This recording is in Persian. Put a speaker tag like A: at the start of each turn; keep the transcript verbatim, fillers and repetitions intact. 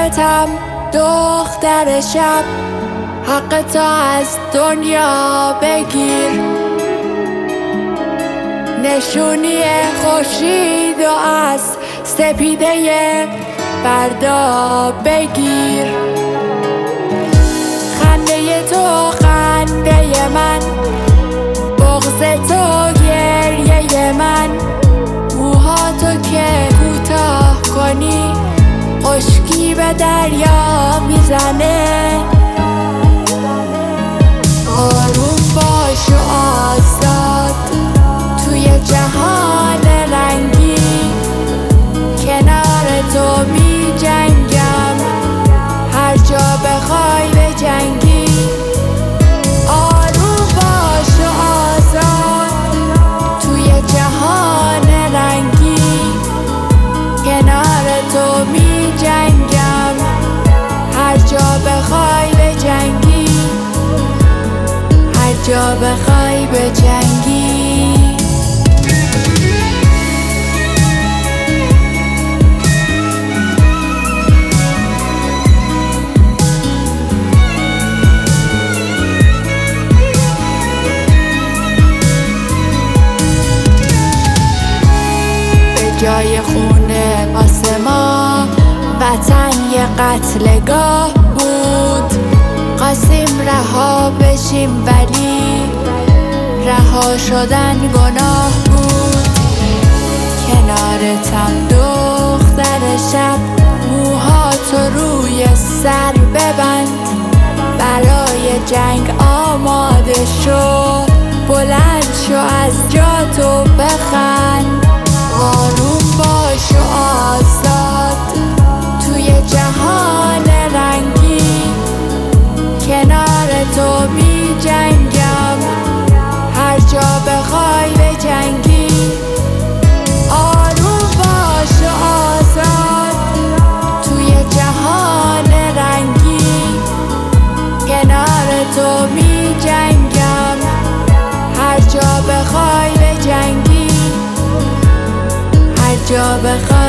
A: کنارتم دختر شب، حق تو از دنیا بگیر، نشونی خورشید و از سپیده فردا بگیر. خنده تو خنده من، بغض تو گریه من، موهاتو که کوتاه کنی خشکی به دریا میزنه. آروم باش و آزاد توی جهان رنگی، کنار تو می جنگم هر جا بخوای به جنگی. آروم باش و آزاد توی جهان رنگی، کنار تو می جنگم هر جا بخوای به جنگی، هر جا بخوای به جنگی. جای خونه واسه ما وطن یه قتلگاه بود، خواستیم رها بشیم ولی رها شدن گناه بود. کنارتم دختر شب، موهاتو روی سر ببند، برای جنگ آماده شو، بلند شو از جاتو بخند. آروم باش و آزاد توی جهان رنگی، کنار تو می جنگم هر جا بخوای به جنگی. آروم باش و آزاد توی جهان رنگی، کنار تو می جنگم هر جا بخوای به جنگی، هر جا بخوای